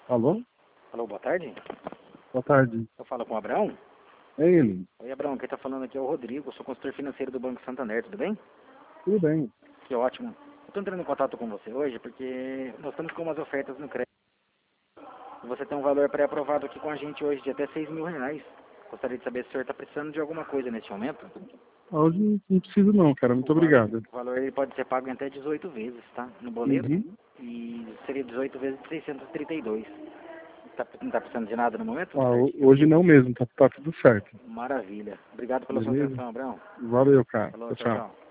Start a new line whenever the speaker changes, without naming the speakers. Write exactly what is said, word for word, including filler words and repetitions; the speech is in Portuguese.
Alô?
Alô, boa tarde.
Boa tarde.
Eu falo com o Abraão?
É ele.
Oi, Abraão, quem está falando aqui é o Rodrigo, eu sou consultor financeiro do Banco Santander, tudo bem?
Tudo bem.
Que ótimo. Eu estou entrando em contato com você hoje porque nós estamos com umas ofertas no crédito. Você tem um valor pré-aprovado aqui com a gente hoje de até seis mil reais. Gostaria de saber se o senhor está precisando de alguma coisa nesse momento.
Hoje não preciso não, cara. Muito
O valor,
obrigado.
o valor ele pode ser pago em até dezoito vezes, tá? No boleto.
Uhum.
E seria dezoito vezes de seiscentos e trinta e dois. Tá, não está precisando de nada no momento?
Ah, ho- hoje não mesmo, tá, tá tudo certo.
Maravilha. Obrigado pela sua
Beleza?
atenção, Abraão.
Valeu, cara.
Falou,
Tchau,
tchau,
tchau.
tchau.